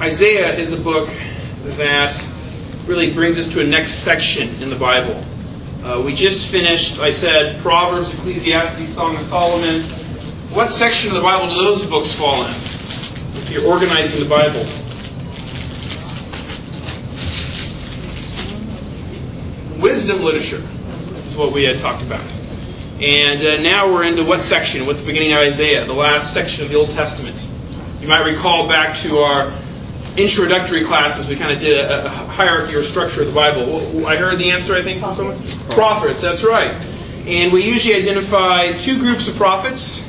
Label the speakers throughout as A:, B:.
A: Isaiah is a book that really brings us to a next section in the Bible. We just finished, I said, Proverbs, Ecclesiastes, Song of Solomon. What section of the Bible do those books fall in? If you're organizing the Bible. Wisdom literature is what we had talked about. And now we're into what section? With the beginning of Isaiah, the last section of the Old Testament. You might recall back to our introductory classes, we kind of did a hierarchy or structure of the Bible. I heard the answer, I think, from someone? Prophets, that's right. And we usually identify two groups of prophets.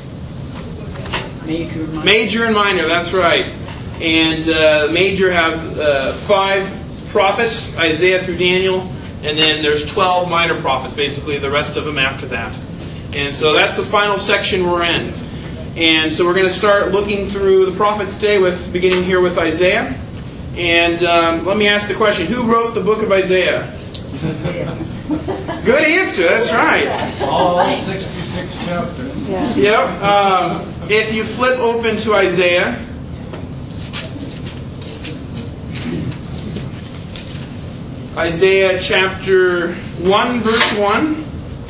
A: Major and minor, that's right. And major have 5 prophets, Isaiah through Daniel, and then there's 12 minor prophets, basically the rest of them after that. And so that's the final section we're in. And so we're going to start looking through the prophets today, beginning here with Isaiah. And let me ask the question, who wrote the book of Isaiah? Good answer, that's right.
B: All 66 chapters.
A: Yep. If you flip open to Isaiah, Isaiah chapter 1, verse 1.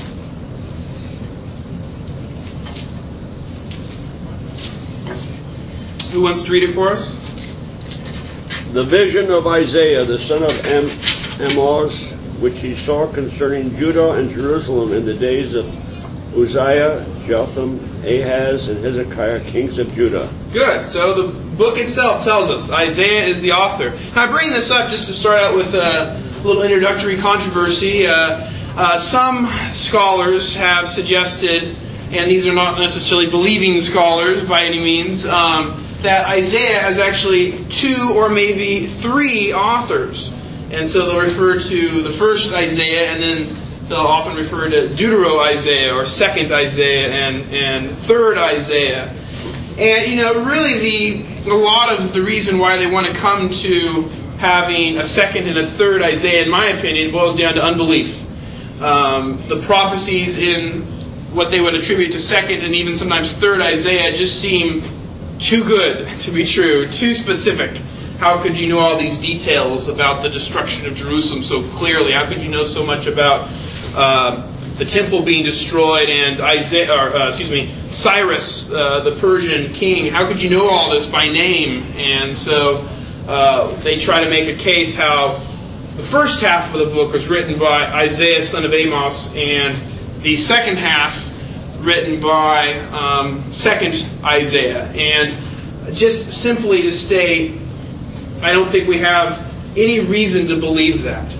A: Who wants to read it for us?
C: The vision of Isaiah, the son of Amoz, which he saw concerning Judah and Jerusalem in the days of Uzziah, Jotham, Ahaz, and Hezekiah, kings of Judah.
A: Good. So the book itself tells us Isaiah is the author. Now, I bring this up just to start out with a little introductory controversy. Some scholars have suggested, and these are not necessarily believing scholars by any means, that Isaiah has actually 2 or maybe 3 authors. And so they'll refer to the first Isaiah, and then they'll often refer to Deutero-Isaiah or second Isaiah and third Isaiah. And, really a lot of the reason why they want to come to having a second and a third Isaiah, in my opinion, boils down to unbelief. The prophecies in what they would attribute to second and even sometimes third Isaiah just seem too good to be true, too specific. How could you know all these details about the destruction of Jerusalem so clearly? How could you know so much about the temple being destroyed and Cyrus, the Persian king? How could you know all this by name? And so they try to make a case how the first half of the book was written by Isaiah, son of Amos, and the second half written by second Isaiah. And just simply to state, I don't think we have any reason to believe that.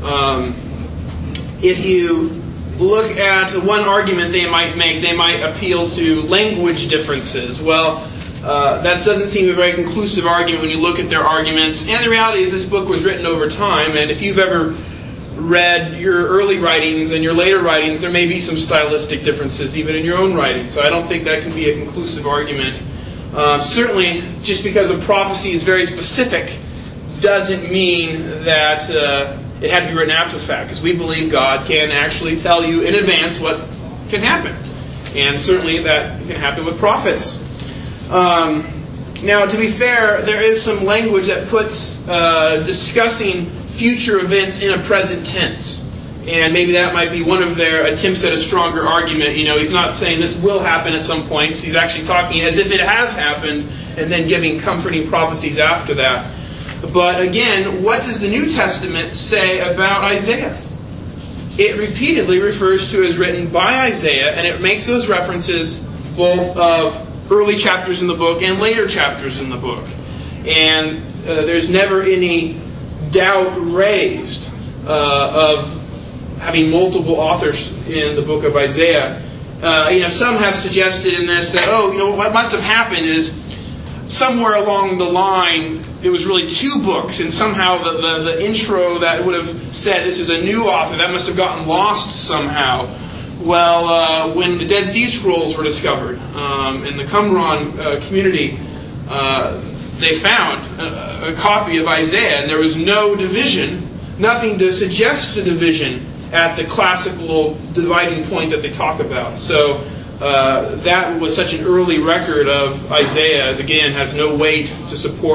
A: If you look at one argument they might make, they might appeal to language differences. Well, that doesn't seem a very conclusive argument when you look at their arguments. And the reality is this book was written over time, and if you've ever read your early writings and your later writings, there may be some stylistic differences even in your own writing. So I don't think that can be a conclusive argument. Certainly, just because a prophecy is very specific doesn't mean that it had to be written after the fact, because we believe God can actually tell you in advance what can happen. And certainly that can happen with prophets. Now, to be fair, there is some language that puts discussing future events in a present tense. And maybe that might be one of their attempts at a stronger argument. He's not saying this will happen at some points. He's actually talking as if it has happened and then giving comforting prophecies after that. But again, what does the New Testament say about Isaiah? It repeatedly refers to as written by Isaiah, and it makes those references both of early chapters in the book and later chapters in the book. And there's never any doubt raised of having multiple authors in the book of Isaiah. Some have suggested in this that, what must have happened is somewhere along the line it was really 2 books, and somehow the intro that would have said this is a new author, that must have gotten lost somehow. Well, when the Dead Sea Scrolls were discovered in the Qumran community, they found a copy of Isaiah, and there was no division, nothing to suggest a division at the classical dividing point that they talk about. So that was such an early record of Isaiah, again, has no weight to support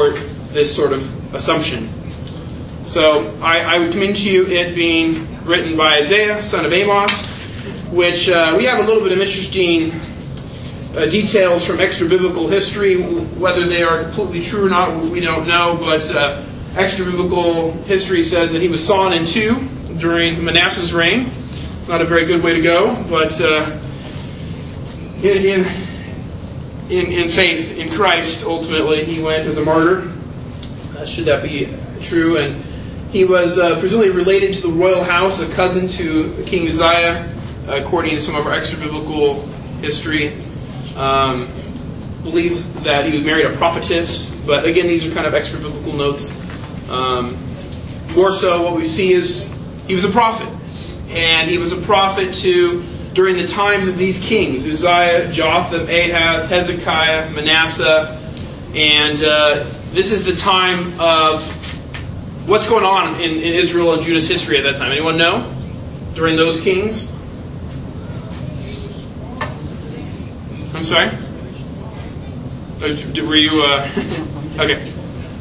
A: this sort of assumption. So I would commend to you it being written by Isaiah, son of Amos, which we have a little bit of interesting details from extra-biblical history. Whether they are completely true or not, we don't know, but extra-biblical history says that he was sawn in two during Manasseh's reign. Not a very good way to go, but in faith in Christ, ultimately, he went as a martyr, should that be true. And he was presumably related to the royal house, a cousin to King Uzziah, according to some of our extra-biblical history. Believes that he was married a prophetess, but again, these are kind of extra-biblical notes. More so, what we see is he was a prophet, and he was a prophet during the times of these kings: Uzziah, Jotham, Ahaz, Hezekiah, Manasseh, and this is the time of what's going on in Israel and Judah's history at that time. Anyone know? During those kings? I'm sorry? Were you... okay.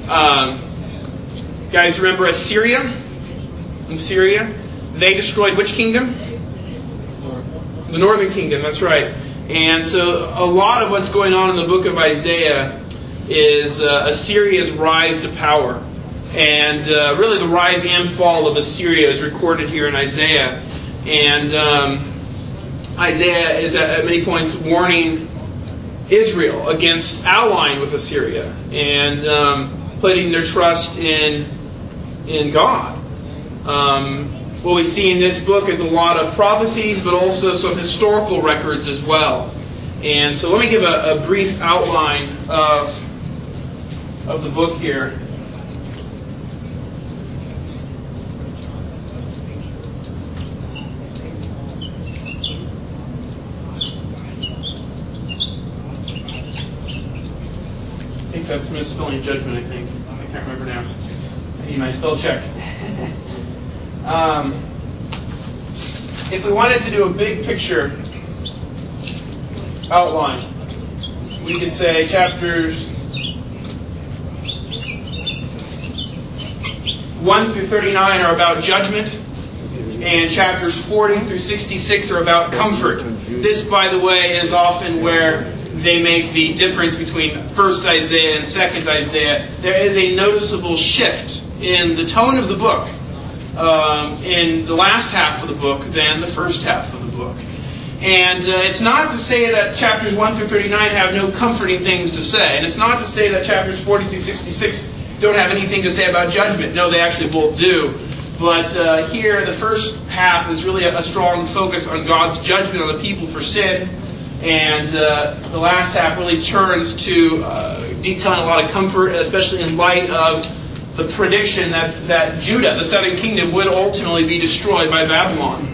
A: Guys, remember Assyria? In Syria? They destroyed which kingdom? The northern kingdom, that's right. And so a lot of what's going on in the book of Isaiah is Assyria's rise to power. And really the rise and fall of Assyria is recorded here in Isaiah. And Isaiah is at many points warning Israel against allying with Assyria and putting their trust in God. What we see in this book is a lot of prophecies, but also some historical records as well. And so let me give a brief outline of the book here. I think that's misspelling judgment, I think. I can't remember now. I need my spell check. If we wanted to do a big picture outline, we could say chapters 1 through 39 are about judgment, and chapters 40 through 66 are about comfort. This, by the way, is often where they make the difference between 1st Isaiah and 2nd Isaiah. There is a noticeable shift in the tone of the book in the last half of the book than the first half of the book. And it's not to say that chapters 1 through 39 have no comforting things to say. And it's not to say that chapters 40 through 66 don't have anything to say about judgment. No, they actually both do. But here, the first half is really a strong focus on God's judgment on the people for sin. And the last half really turns to detailing a lot of comfort, especially in light of the prediction that Judah, the southern kingdom, would ultimately be destroyed by Babylon.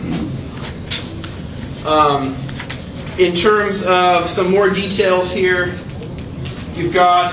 A: In terms of some more details here, you've got...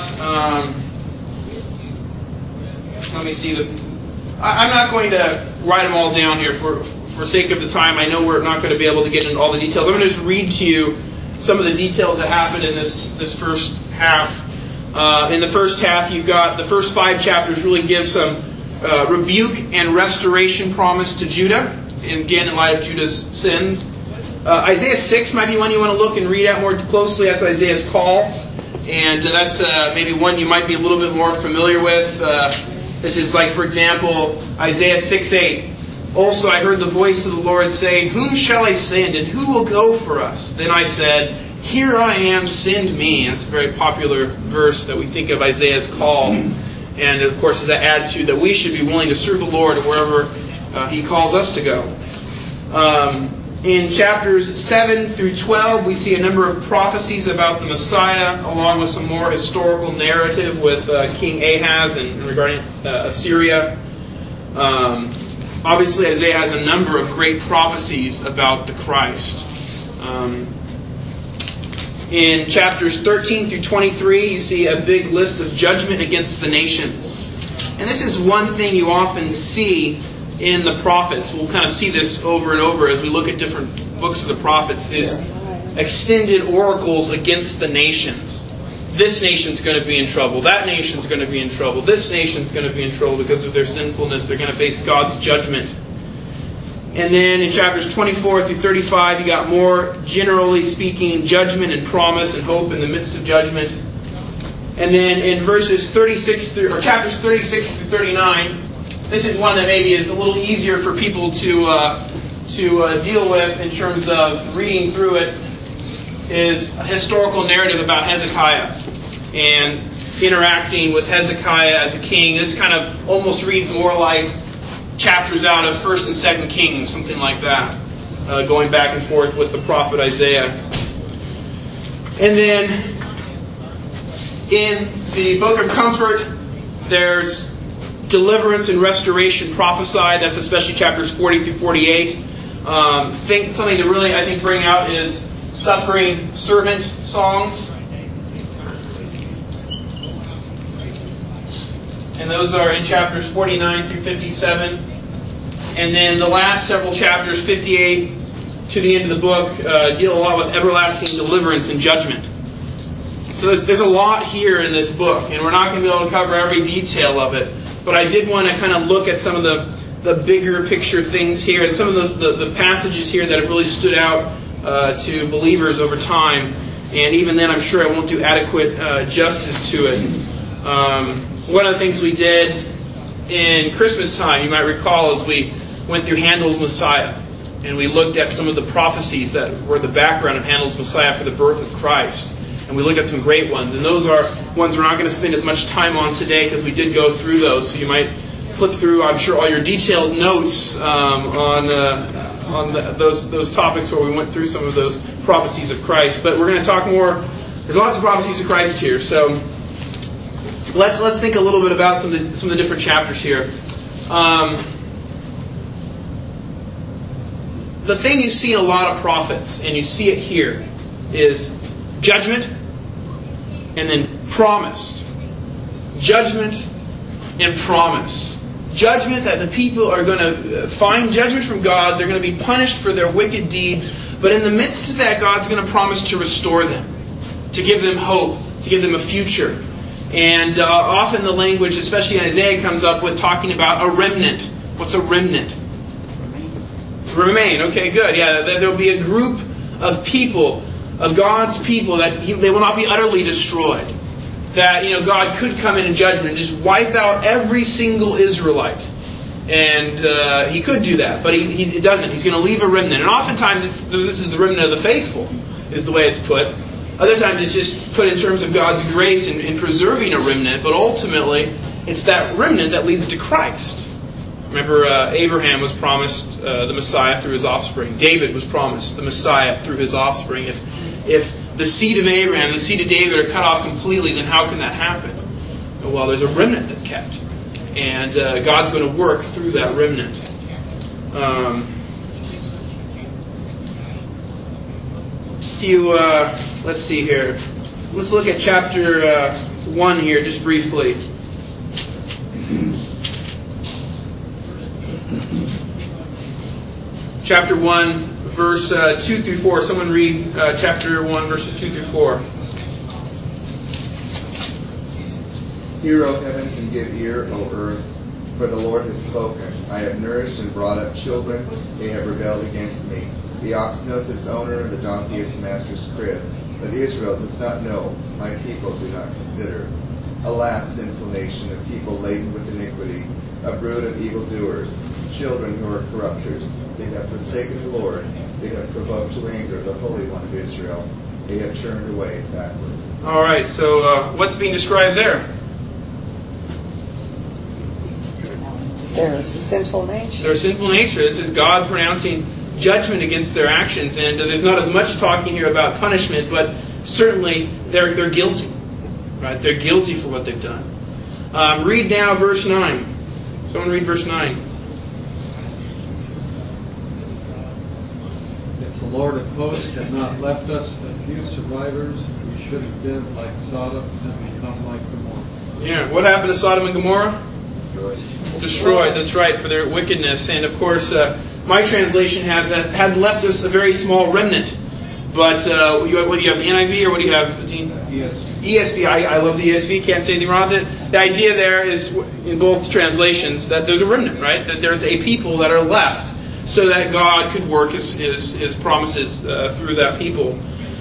A: let me see. I'm not going to write them all down here for sake of the time. I know we're not going to be able to get into all the details. I'm going to just read to you some of the details that happened in this first half. In the first half, you've got the first 5 chapters really give some rebuke and restoration promise to Judah, and again, in light of Judah's sins. Isaiah 6 might be one you want to look and read at more closely. That's Isaiah's call, and that's maybe one you might be a little bit more familiar with. This is like, for example, Isaiah 6:8. Also I heard the voice of the Lord saying, "Whom shall I send, and who will go for us?" Then I said, "Here I am, send me." That's a very popular verse that we think of Isaiah's call. And of course, is that attitude that we should be willing to serve the Lord wherever He calls us to go. In chapters 7 through 12, we see a number of prophecies about the Messiah, along with some more historical narrative with King Ahaz and regarding Assyria. Obviously, Isaiah has a number of great prophecies about the Christ. In chapters 13 through 23, you see a big list of judgment against the nations. And this is one thing you often see in the prophets. We'll kind of see this over and over as we look at different books of the prophets. These extended oracles against the nations. this nation's going to be in trouble, that nation's going to be in trouble, this nation's going to be in trouble because of their sinfulness. They're going to face God's judgment. And then in chapters 24 through 35, you got more, generally speaking, judgment and promise and hope in the midst of judgment. And then in chapters 36 through 39, this is one that maybe is a little easier for people to deal with in terms of reading through it, is a historical narrative about Hezekiah and interacting with Hezekiah as a king. This kind of almost reads more like chapters out of 1st and 2nd Kings, something like that, going back and forth with the prophet Isaiah. And then in the Book of Comfort, there's deliverance and restoration prophesied. That's especially chapters 40 through 48. Something to really, I think, bring out is suffering servant songs. And those are in chapters 49 through 57. And then the last several chapters, 58 to the end of the book, deal a lot with everlasting deliverance and judgment. So there's a lot here in this book, and we're not going to be able to cover every detail of it. But I did want to kind of look at some of the bigger picture things here, and some of the passages here that have really stood out to believers over time. And even then, I'm sure I won't do adequate justice to it. One of the things we did in Christmas time, you might recall, is we went through Handel's Messiah. And we looked at some of the prophecies that were the background of Handel's Messiah for the birth of Christ. And we looked at some great ones. And those are ones we're not going to spend as much time on today because we did go through those. So you might flip through, I'm sure, all your detailed notes on those topics where we went through some of those prophecies of Christ. But we're going to talk more. There's lots of prophecies of Christ here. So let's think a little bit about some of the different chapters here. The thing you see in a lot of prophets, and you see it here, is judgment and then promise. Judgment and promise. Judgment, that the people are going to find judgment from God. They're going to be punished for their wicked deeds. But in the midst of that, God's going to promise to restore them, to give them hope, to give them a future. And often the language, especially in Isaiah, comes up with talking about a remnant. What's a remnant? Remain. Okay, good. Yeah, there will be a group of people, of God's people, that they will not be utterly destroyed. That, God could come in judgment and just wipe out every single Israelite. And He could do that, but He doesn't. He's going to leave a remnant. And oftentimes this is the remnant of the faithful, is the way it's put. Other times it's just put in terms of God's grace in preserving a remnant, but ultimately it's that remnant that leads to Christ. Remember, Abraham was promised the Messiah through his offspring. David was promised the Messiah through his offspring. If the seed of Abraham, the seed of David are cut off completely, then how can that happen? Well, there's a remnant that's kept. And God's going to work through that remnant. Let's see here. Let's look at chapter 1 here just briefly. Chapter 1, verse 2 through 4. Someone read chapter 1, verses 2 through 4.
D: Hear, O heavens, and give ear, O earth, for the Lord has spoken. I have nourished and brought up children, they have rebelled against me. The ox knows its owner, and the donkey its master's crib. But Israel does not know, my people do not consider. Alas, sinful nation, a people laden with iniquity, a brood of evildoers, children who are corrupters. They have forsaken the Lord. They have provoked to anger the Holy One of Israel. They have turned away backward.
A: All right, so what's being described there?
E: Their sinful nature.
A: Their sinful nature. This is God pronouncing judgment against their actions. And there's not as much talking here about punishment, but certainly they're guilty. Right? They're guilty for what they've done. Read now verse 9. Someone read verse 9.
B: If the Lord of hosts had not left us a few survivors, we should have been like Sodom and become like Gomorrah.
A: Yeah, what happened to Sodom and Gomorrah?
D: Destroyed.
A: That's right, for their wickedness. And of course, my translation has that had left us a very small remnant. But what do you have, the NIV, or what do you have, Dean? ESV. I love the ESV, can't say anything wrong with it. The idea there is, in both translations, that there's a remnant, right? That there's a people that are left so that God could work His promises through that people.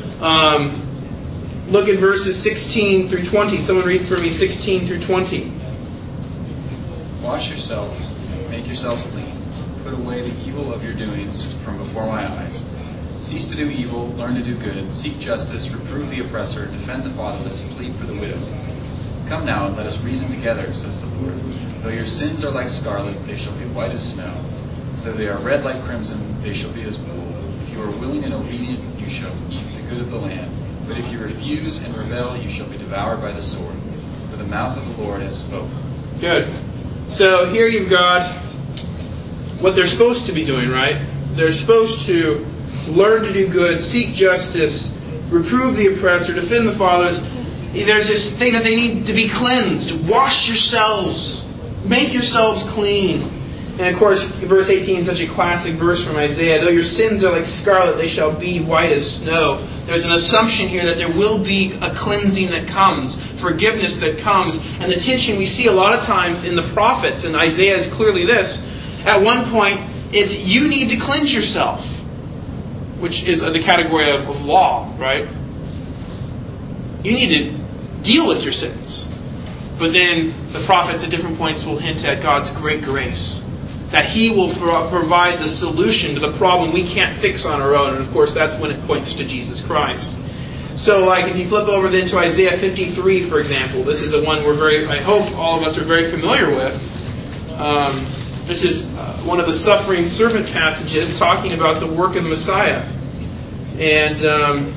A: Look at verses 16 through 20. Someone read for me 16 through 20.
F: Wash yourselves, make yourselves clean. Put away the evil of your doings from before my eyes. Cease to do evil, learn to do good, seek justice, reprove the oppressor, defend the fatherless, plead for the widow. Come now and let us reason together, says the Lord. Though your sins are like scarlet, they shall be white as snow. Though they are red like crimson, they shall be as wool. If you are willing and obedient, you shall eat the good of the land. But if you refuse and rebel, you shall be devoured by the sword. For the mouth of the Lord has spoken.
A: Good. So here you've got what they're supposed to be doing, right? They're supposed to learn to do good, seek justice, reprove the oppressor, defend the fatherless. There's this thing that they need to be cleansed. Wash yourselves. Make yourselves clean. And of course, verse 18 is such a classic verse from Isaiah. Though your sins are like scarlet, they shall be white as snow. There's an assumption here that there will be a cleansing that comes, forgiveness that comes. And the tension we see a lot of times in the prophets, and Isaiah is clearly this, at one point, it's you need to cleanse yourself, which is the category of law, right? You need to deal with your sins. But then the prophets at different points will hint at God's great grace, that He will provide the solution to the problem we can't fix on our own. And of course, that's when it points to Jesus Christ. So, like, if you flip over then to Isaiah 53, for example, this is a one I hope all of us are very familiar with. This is one of the suffering servant passages talking about the work of the Messiah. And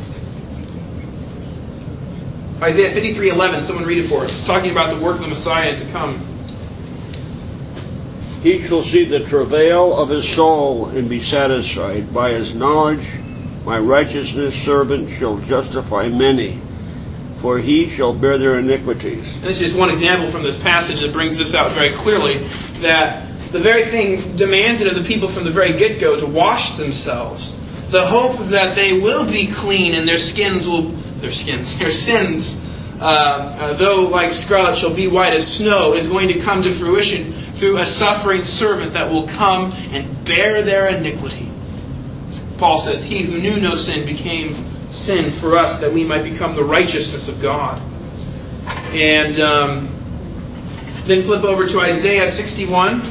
A: Isaiah 53:11, someone read it for us. It's talking about the work of the Messiah to come.
C: He shall see the travail of his soul and be satisfied. By his knowledge, my righteousness servant shall justify many, for he shall bear their iniquities.
A: And this is just one example from this passage that brings this out very clearly, that the very thing demanded of the people from the very get-go to wash themselves, the hope that they will be clean and their sins, though like scarlet shall be white as snow, is going to come to fruition through a suffering servant that will come and bear their iniquity. Paul says, He who knew no sin became sin for us, that we might become the righteousness of God. And then flip over to Isaiah 61.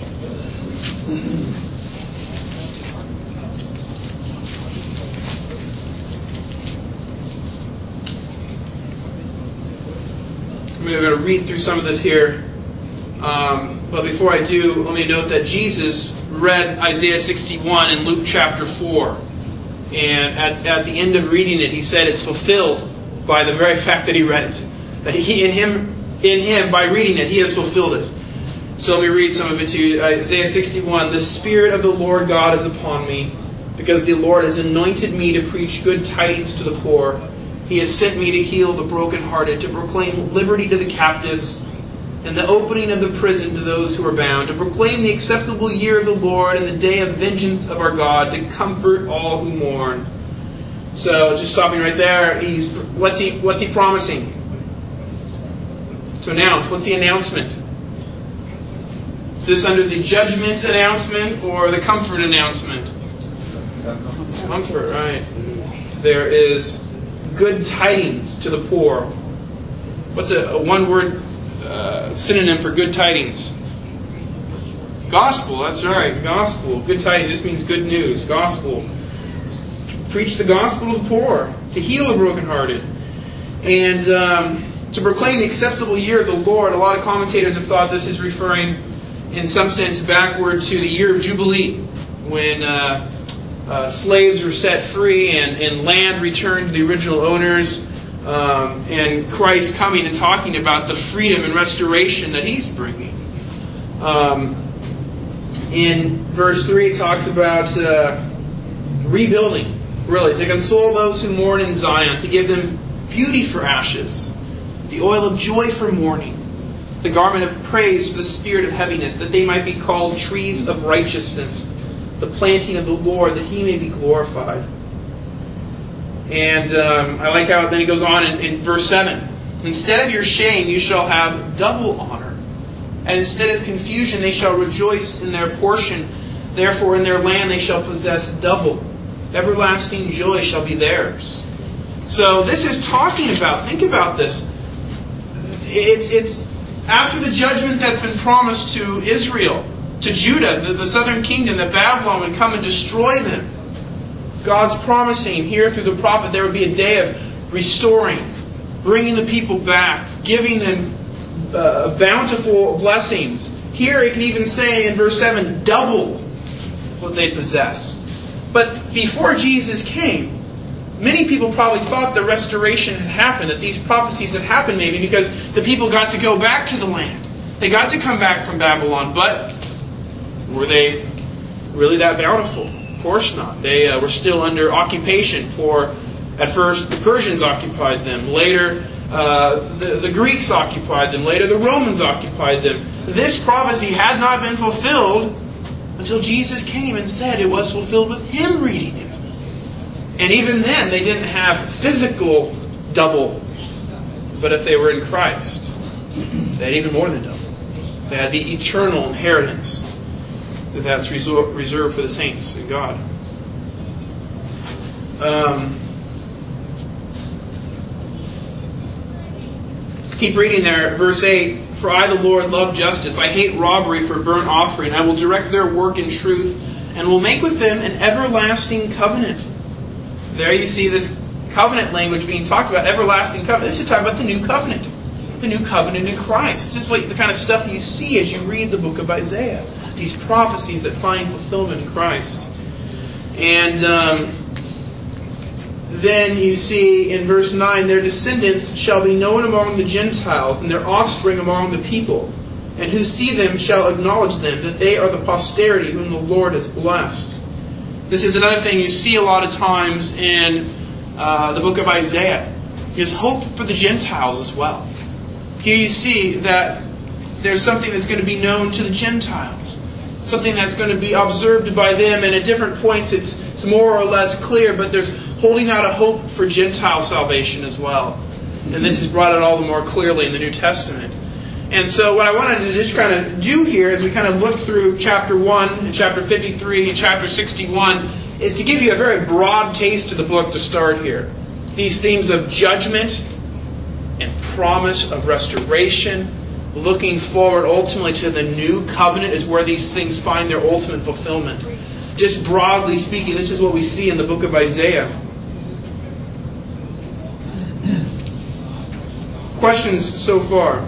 A: I'm going to read through some of this here. But before I do, let me note that Jesus read Isaiah 61 in Luke chapter 4. And at the end of reading it, He said it's fulfilled by the very fact that He read it. That in him, by reading it, He has fulfilled it. So let me read some of it to you. Isaiah 61. The Spirit of the Lord God is upon me, because the Lord has anointed me to preach good tidings to the poor. He has sent me to heal the brokenhearted, to proclaim liberty to the captives, and the opening of the prison to those who are bound, to proclaim the acceptable year of the Lord and the day of vengeance of our God, to comfort all who mourn. So, just stopping right there, what's he promising? To announce. What's the announcement? Is this under the judgment announcement or the comfort announcement? Comfort, right. There is good tidings to the poor. What's a one-word synonym for good tidings? Gospel, that's right. Gospel. Good tidings just means good news. Gospel. Preach the gospel to the poor. To heal the brokenhearted. And to proclaim the acceptable year of the Lord. A lot of commentators have thought this is referring, in some sense, backward to the year of Jubilee, when slaves were set free and land returned to the original owners, and Christ coming and talking about the freedom and restoration that He's bringing. In verse 3 it talks about rebuilding, really, to console those who mourn in Zion, to give them beauty for ashes, the oil of joy for mourning, the garment of praise for the spirit of heaviness, that they might be called trees of righteousness, the planting of the Lord, that He may be glorified. And I like how then he goes on in verse 7. Instead of your shame, you shall have double honor. And instead of confusion, they shall rejoice in their portion. Therefore, in their land they shall possess double. Everlasting joy shall be theirs. So this is talking about, think about this. It's after the judgment that's been promised to Israel, to Judah, the southern kingdom, that Babylon would come and destroy them. God's promising here through the prophet there would be a day of restoring, bringing the people back, giving them bountiful blessings. Here it can even say in verse 7, double what they possess. But before Jesus came, many people probably thought the restoration had happened, that these prophecies had happened maybe because the people got to go back to the land. They got to come back from Babylon, but were they really that bountiful? Of course not. They were still under occupation at first the Persians occupied them. Later the Greeks occupied them. Later the Romans occupied them. This prophecy had not been fulfilled until Jesus came and said it was fulfilled with Him reading it. And even then they didn't have physical double. But if they were in Christ, they had even more than double. They had the eternal inheritance that's reserved for the saints in God. Keep reading there, verse 8. For I, the Lord, love justice. I hate robbery for burnt offering. I will direct their work in truth, and will make with them an everlasting covenant. There you see this covenant language being talked about, everlasting covenant. This is talking about the new covenant. The new covenant in Christ. This is the kind of stuff you see as you read the book of Isaiah. These prophecies that find fulfillment in Christ. And then you see in verse 9, their descendants shall be known among the Gentiles, and their offspring among the people. And who see them shall acknowledge them, that they are the posterity whom the Lord has blessed. This is another thing you see a lot of times in the book of Isaiah, is hope for the Gentiles as well. Here you see that there's something that's going to be known to the Gentiles. Something that's going to be observed by them, and at different points it's more or less clear, but there's holding out a hope for Gentile salvation as well. And this is brought out all the more clearly in the New Testament. And so what I wanted to just kind of do here as we kind of look through chapter 1 and chapter 53 and chapter 61 is to give you a very broad taste of the book to start here. These themes of judgment and promise of restoration, looking forward ultimately to the new covenant is where these things find their ultimate fulfillment. Just broadly speaking, this is what we see in the book of Isaiah. Questions so far?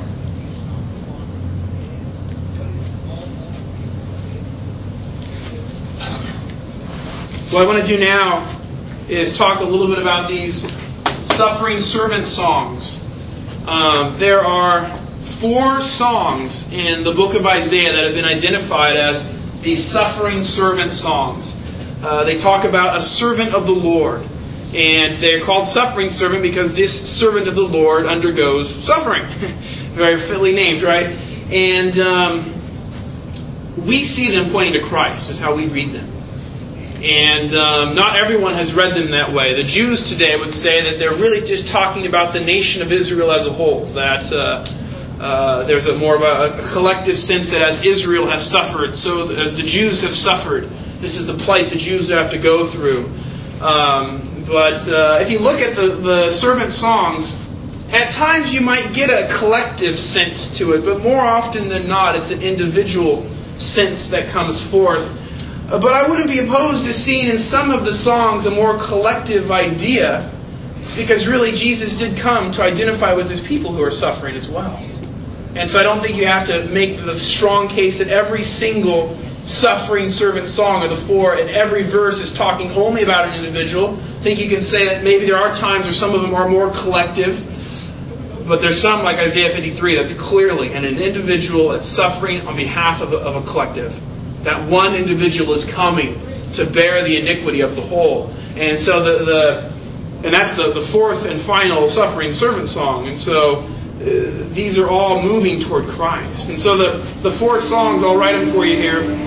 A: What I want to do now is talk a little bit about these suffering servant songs. There are 4 songs in the book of Isaiah that have been identified as the suffering servant songs. They talk about a servant of the Lord. And they're called suffering servant because this servant of the Lord undergoes suffering. Very fitly named, right? And we see them pointing to Christ, is how we read them. And not everyone has read them that way. The Jews today would say that they're really just talking about the nation of Israel as a whole. That there's more of a collective sense that as Israel has suffered, so as the Jews have suffered, this is the plight the Jews have to go through. But if you look at the servant songs, at times you might get a collective sense to it, but more often than not, it's an individual sense that comes forth. But I wouldn't be opposed to seeing in some of the songs a more collective idea, because really Jesus did come to identify with His people who are suffering as well. And so I don't think you have to make the strong case that every single suffering servant song of the 4 and every verse is talking only about an individual. I think you can say that maybe there are times where some of them are more collective, but there's some, like Isaiah 53, that's clearly an individual that's suffering on behalf of a collective. That one individual is coming to bear the iniquity of the whole. And so and that's the 4th and final suffering servant song. And so these are all moving toward Christ. And so the 4 songs, I'll write them for you here.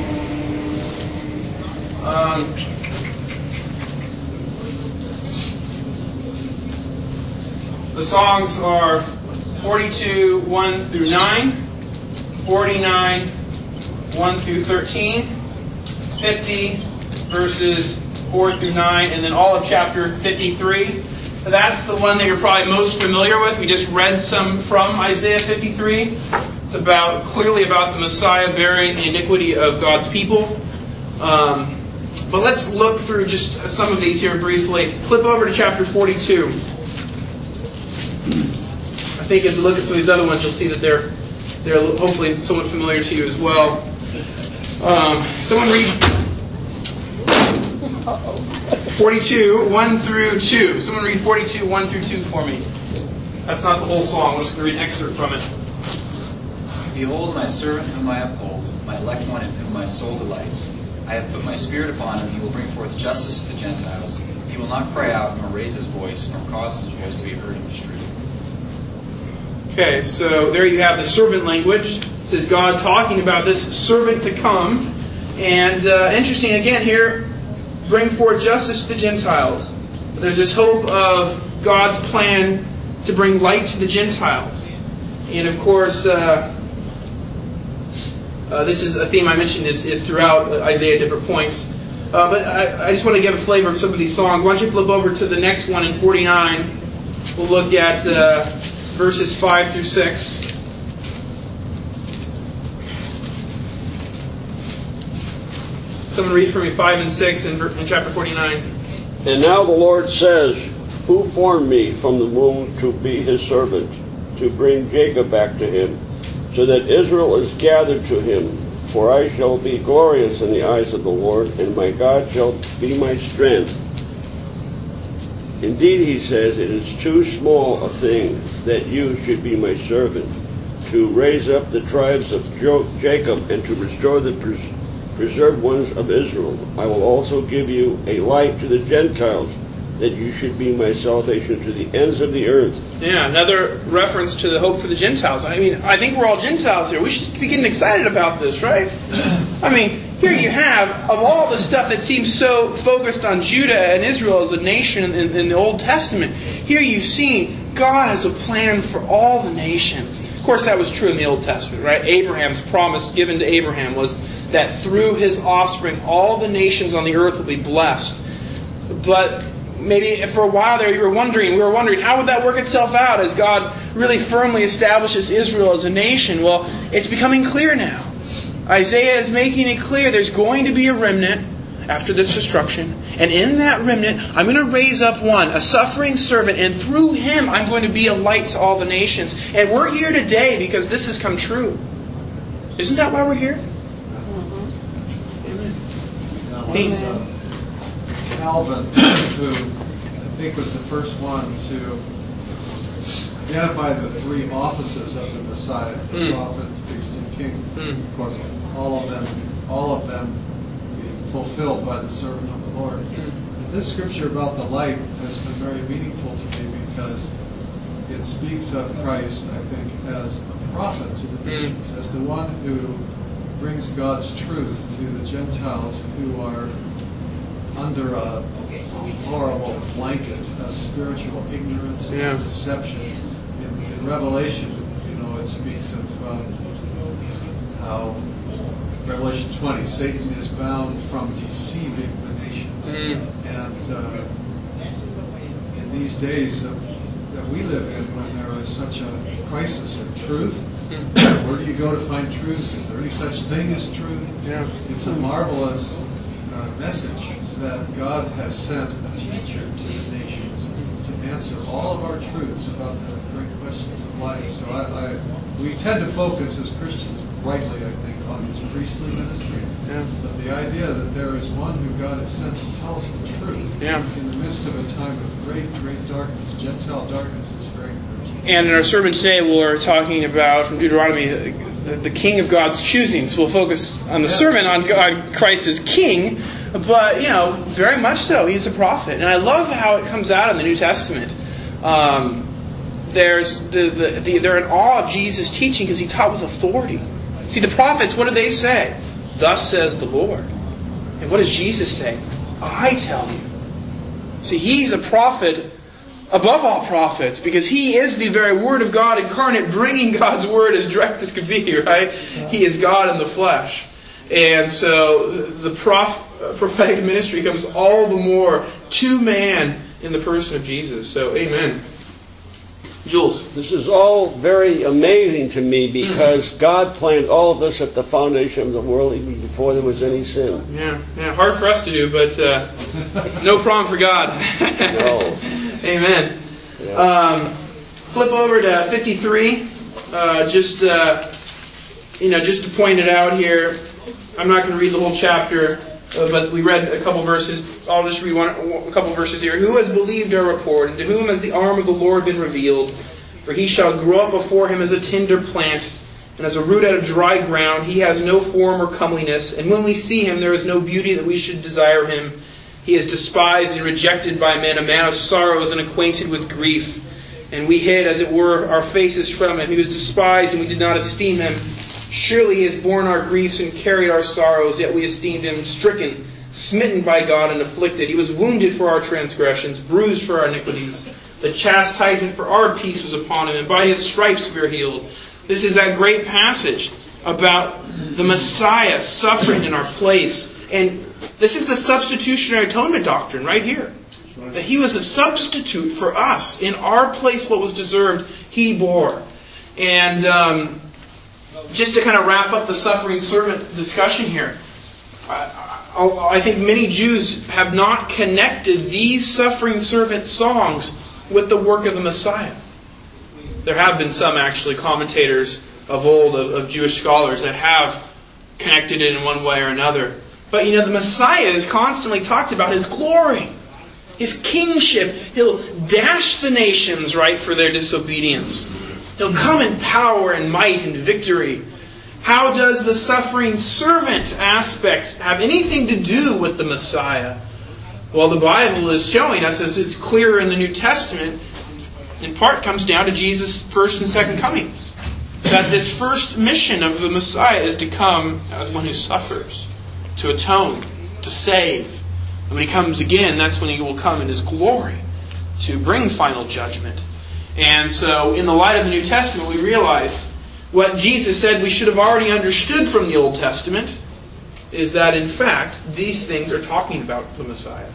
A: The songs are 42, 1 through 9, 49, 1 through 13, 50, verses 4 through 9, and then all of chapter 53. That's the one that you're probably most familiar with. We just read some from Isaiah 53. It's clearly about the Messiah bearing the iniquity of God's people. But let's look through just some of these here briefly. Flip over to chapter 42. I think as you look at some of these other ones, you'll see that they're hopefully somewhat familiar to you as well. Someone read 42, 1 through 2. Someone read 42, 1 through 2 for me. That's not the whole song. I'm just going to read an excerpt from it.
F: Behold, my servant whom I uphold, my elect one in whom my soul delights. I have put my spirit upon him. He will bring forth justice to the Gentiles. He will not cry out, nor raise his voice, nor cause his voice to be heard in the street.
A: Okay, so there you have the servant language. This is God talking about this servant to come. And interesting, again, here, bring forth justice to the Gentiles. There's this hope of God's plan to bring light to the Gentiles. And of course, this is a theme I mentioned is throughout Isaiah at different points. But I just want to give a flavor of some of these songs. Why don't you flip over to the next one in 49. We'll look at verses 5 through 6. Someone read for me 5 and 6 in chapter 49.
C: And now the Lord says, who formed me from the womb to be his servant, to bring Jacob back to him, so that Israel is gathered to him? For I shall be glorious in the eyes of the Lord, and my God shall be my strength. Indeed, he says, it is too small a thing that you should be my servant, to raise up the tribes of Jacob and to restore the preserved ones of Israel. I will also give you a light to the Gentiles, that you should be my salvation to the ends of the earth.
A: Yeah, another reference to the hope for the Gentiles. I mean, I think we're all Gentiles here. We should be getting excited about this, right? I mean, here you have, of all the stuff that seems so focused on Judah and Israel as a nation in the Old Testament, here you've seen God has a plan for all the nations. Of course, that was true in the Old Testament, right? Abraham's promise given to Abraham was that through his offspring, all the nations on the earth will be blessed. But maybe for a while there we were wondering, how would that work itself out as God really firmly establishes Israel as a nation? Well, it's becoming clear now. Isaiah is making it clear there's going to be a remnant after this destruction. And in that remnant, I'm going to raise up one, a suffering servant, and through him I'm going to be a light to all the nations. And we're here today because this has come true. Isn't that why we're here?
B: Calvin, who I think was the first one to identify the three offices of the Messiah: prophet, priest, and king. Of course, all of them being fulfilled by the servant of the Lord. This scripture about the light has been very meaningful to me because it speaks of Christ, I think, as the prophet to the nations, as the one who brings God's truth to the Gentiles who are under a horrible blanket of spiritual ignorance and deception. In Revelation, it speaks of how, Revelation 20, Satan is bound from deceiving the nations. And in these days that we live in, when there is such a crisis of truth, where do you go to find truth? Is there any such thing as truth?
A: Yeah.
B: It's a marvelous message that God has sent a teacher to the nations to answer all of our truths about the great questions of life. So we tend to focus as Christians rightly, I think, on his priestly ministry.
A: Yeah.
B: But the idea that there is one who God has sent to tell us the truth in the midst of a time of great, great darkness, Gentile darkness, is very encouraging.
A: And in our sermon today, we're talking about, from Deuteronomy, the king of God's choosing. So we'll focus on the sermon on Christ as king. But, very much so, he's a prophet. And I love how it comes out in the New Testament. They're in awe of Jesus' teaching because he taught with authority. See, the prophets, what do they say? Thus says the Lord. And what does Jesus say? I tell you. See, he's a prophet above all prophets, because He is the very Word of God incarnate, bringing God's Word as direct as could be, right? He is God in the flesh. And so the prophetic ministry comes all the more to man in the person of Jesus. So, amen. Jules.
C: This is all very amazing to me because God planned all of this at the foundation of the world even before there was any sin.
A: Yeah. Hard for us to do, but no problem for God.
C: No.
A: Amen.
C: Yeah.
A: Flip over to 53. Just to point it out here. I'm not going to read the whole chapter, but we read a couple verses. I'll just read a couple verses here. Who has believed our report, and to whom has the arm of the Lord been revealed? For he shall grow up before him as a tender plant, and as a root out of dry ground. He has no form or comeliness, and when we see him, there is no beauty that we should desire him. He is despised and rejected by men, a man of sorrows and acquainted with grief. And we hid, as it were, our faces from him. He was despised, and we did not esteem him. Surely he has borne our griefs and carried our sorrows, yet we esteemed him stricken, smitten by God, and afflicted. He was wounded for our transgressions, bruised for our iniquities. The chastisement for our peace was upon him, and by his stripes we are healed. This is that great passage about the Messiah suffering in our place. And this is the substitutionary atonement doctrine right here. That He was a substitute for us. In our place, what was deserved, He bore. And just to kind of wrap up the suffering servant discussion here, I think many Jews have not connected these suffering servant songs with the work of the Messiah. There have been some actually commentators of old, of Jewish scholars, that have connected it in one way or another. But the Messiah is constantly talked about His glory, His kingship. He'll dash the nations, right, for their disobedience. He'll come in power and might and victory. How does the suffering servant aspect have anything to do with the Messiah? Well, the Bible is showing us, as it's clear in the New Testament, in part comes down to Jesus' first and second comings. That this first mission of the Messiah is to come as one who suffers, to atone, to save. And when He comes again, that's when He will come in His glory to bring final judgment. And so, in the light of the New Testament, we realize what Jesus said we should have already understood from the Old Testament is that, in fact, these things are talking about the Messiah.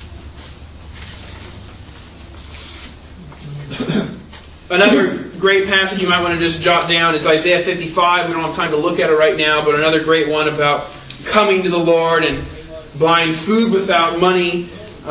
A: Another great passage you might want to just jot down is Isaiah 55. We don't have time to look at it right now, but another great one about coming to the Lord and buying food without money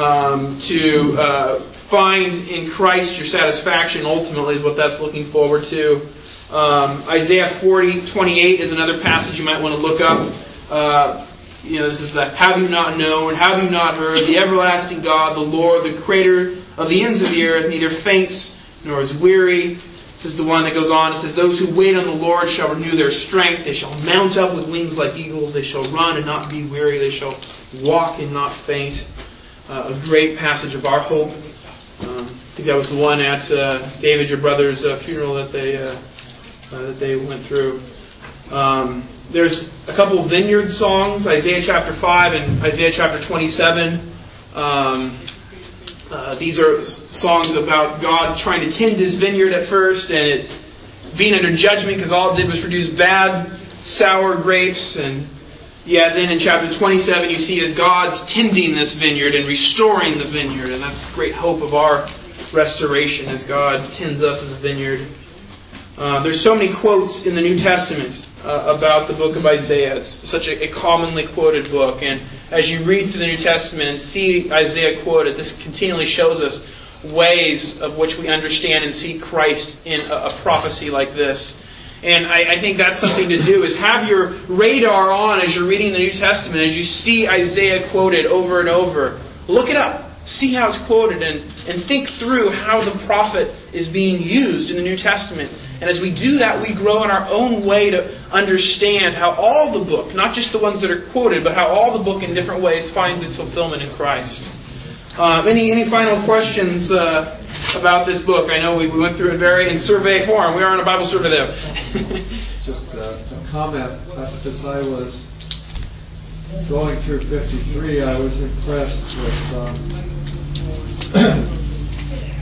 A: to find in Christ your satisfaction, ultimately, is what that's looking forward to. Isaiah 40:28 is another passage you might want to look up. This is the have you not known, have you not heard, the everlasting God, the Lord, the creator of the ends of the earth, neither faints nor is weary. This is the one that goes on. It says, those who wait on the Lord shall renew their strength. They shall mount up with wings like eagles. They shall run and not be weary. They shall walk and not faint. A great passage of our hope. I think that was the one at David, your brother's funeral that they went through. There's a couple of vineyard songs, Isaiah chapter 5 and Isaiah chapter 27. These are songs about God trying to tend His vineyard at first and it being under judgment because all it did was produce bad, sour grapes. And then in chapter 27 you see that God's tending this vineyard and restoring the vineyard. And that's the great hope of our restoration as God tends us as a vineyard. There's so many quotes in the New Testament about the book of Isaiah. It's such a commonly quoted book. And as you read through the New Testament and see Isaiah quoted, this continually shows us ways of which we understand and see Christ in a prophecy like this. And I think that's something to do, is have your radar on as you're reading the New Testament, as you see Isaiah quoted over and over. Look it up. See how it's quoted and think through how the prophet is being used in the New Testament. And as we do that, we grow in our own way to understand how all the book, not just the ones that are quoted, but how all the book in different ways finds its fulfillment in Christ. Any final questions about this book? I know we went through it very in survey form. We are on a Bible survey there.
B: Just a comment. As I was going through 53, I was impressed with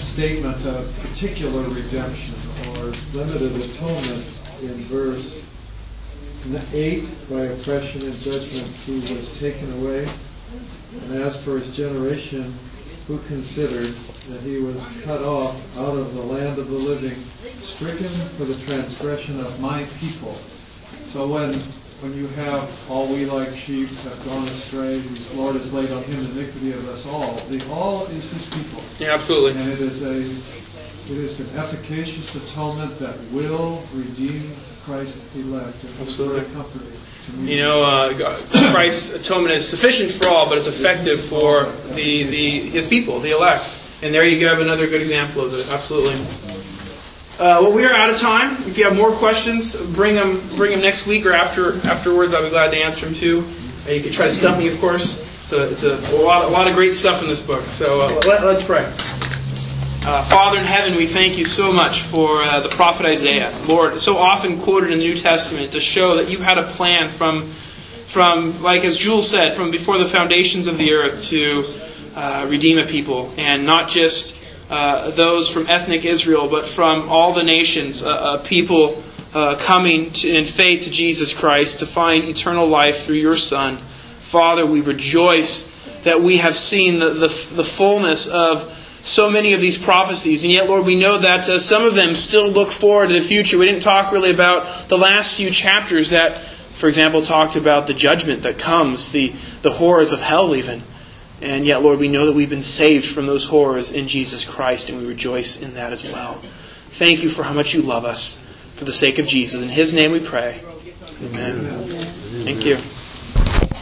B: statement of particular redemption or limited atonement in verse 8, by oppression and judgment he was taken away. And as for his generation, who considered that he was cut off out of the land of the living, stricken for the transgression of my people. So when you have all we like sheep have gone astray, the Lord has laid on him the iniquity of us all. The all is his people.
A: Yeah, absolutely.
B: And it is an efficacious atonement that will redeem Christ's elect. And it's very comforting to me.
A: You know, Christ's atonement is sufficient for all, but it's effective for his people, the elect. And there you have another good example of it. Absolutely. Well, we are out of time. If you have more questions, bring them next week or afterwards. I'll be glad to answer them too. You can try to stump me, of course. It's a lot of great stuff in this book. So let's pray. Father in heaven, we thank you so much for the prophet Isaiah. Lord, so often quoted in the New Testament to show that you had a plan from like as Jules said, from before the foundations of the earth to redeem a people, and not just those from ethnic Israel, but from all the nations, people coming in faith to Jesus Christ to find eternal life through your Son. Father, we rejoice that we have seen the fullness of so many of these prophecies, and yet, Lord, we know that some of them still look forward to the future. We didn't talk really about the last few chapters that, for example, talked about the judgment that comes, the horrors of hell even. And yet, Lord, we know that we've been saved from those horrors in Jesus Christ, and we rejoice in that as well. Thank you for how much you love us. For the sake of Jesus. In His name we pray. Amen. Thank you.